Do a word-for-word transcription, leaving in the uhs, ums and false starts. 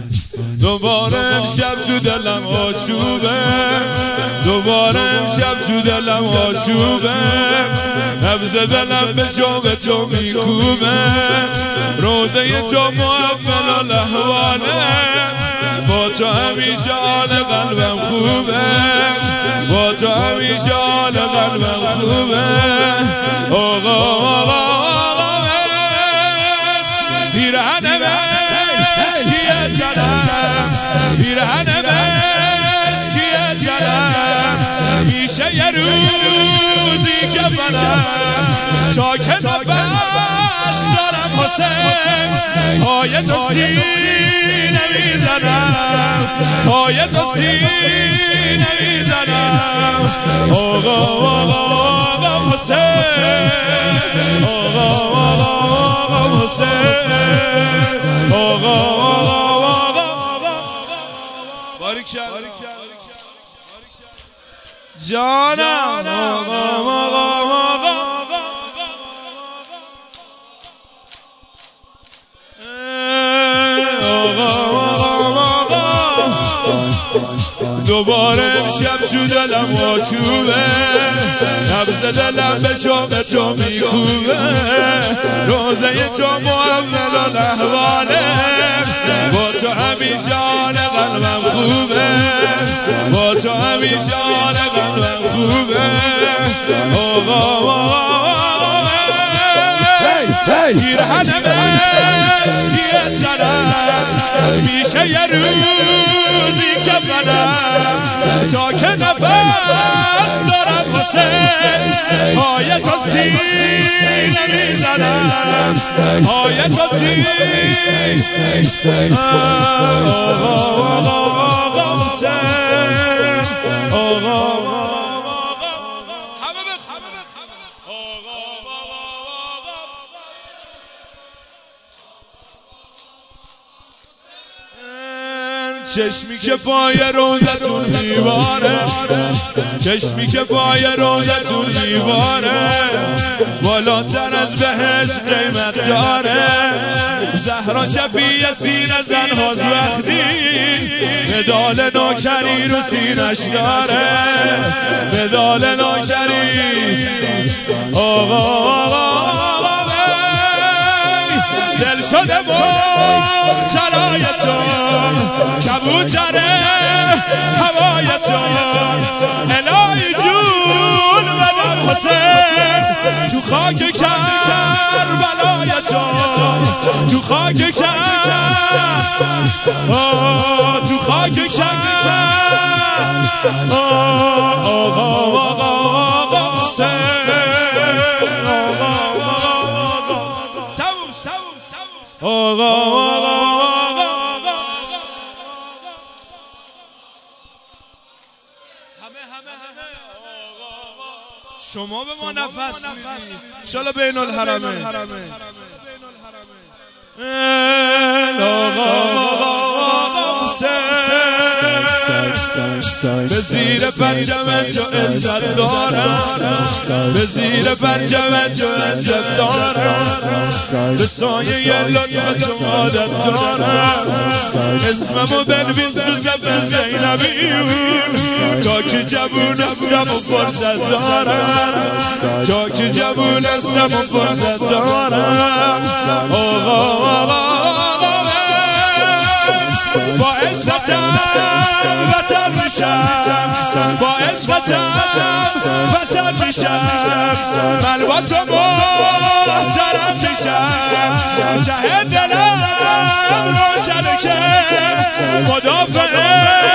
دوباره امشب تو دلم آشوبه، دوباره امشب تو دلم آشوبه، نبض دلم به شوق تو میکوبه، روزه تو محول الاحواله، با تو همیشه حال قلبم خوبه، با تو همیشه حال قلبم خوبه. آقا آقا آقا پیرهن مشکیه جلم، پیرهن مشکیه جلم، میشه یه روزی که منم تا که نفس دارم حسین، پای تو سینه میزنم، پای تو سینه میزنم. آقا آقا آقا حسین، آقا آقا آقا حسین، آقا آقا آقا باریک شد جانم. آقا آقا آقا دوباره امشب تو دلم آشوبه، نبض دلم به شوق تو میکوبه، روزه تو محول الاحواله، با تو همیشه حال قلبم خوبه، با تو همیشه حال قلبم خوبه. آقا آقا پیرهن مشکیه جلم، میشه یه روزی که منم تا که نفس دارم حسین، پای تو سینه میزنم، پای تو سینه. آقا آقا آقا حسین، آقا چشمی که پای روزتون میباره، چشمی که پای روزتون میباره، بالاتر از بهشت قیمت داره، زهرا شفیع سینه زن هاز وقتی، مدال نوکری رو سینش داره، مدال نوکری. آقا آقا آقا دل شده مبتلای تو، کبوتر هوای تو، الهی جون بدم حسین، تو خاک کربلای تو، تو خاک کربلای، تو خاک کربلای. آقا آقا آقا حسین، آقا آقا شما به ما نفس میدید انشالله بین الحرمین. آقا آقا حسین، به زیر پرچم تو عزت دارم، به زیر پرچم تو عزت دارم، به سایه لطف تو عادت دارم، اسممو بنویس تو صفحه زینبیون، تا که جوون استم و فرصت دارم، تا که جوون استم و فرصت دارم. آقا آقا با عشقتم وطن میشم، با عشقتم وطن میشم، من با تو محترم میشم، ته دلم روشنه که مدافع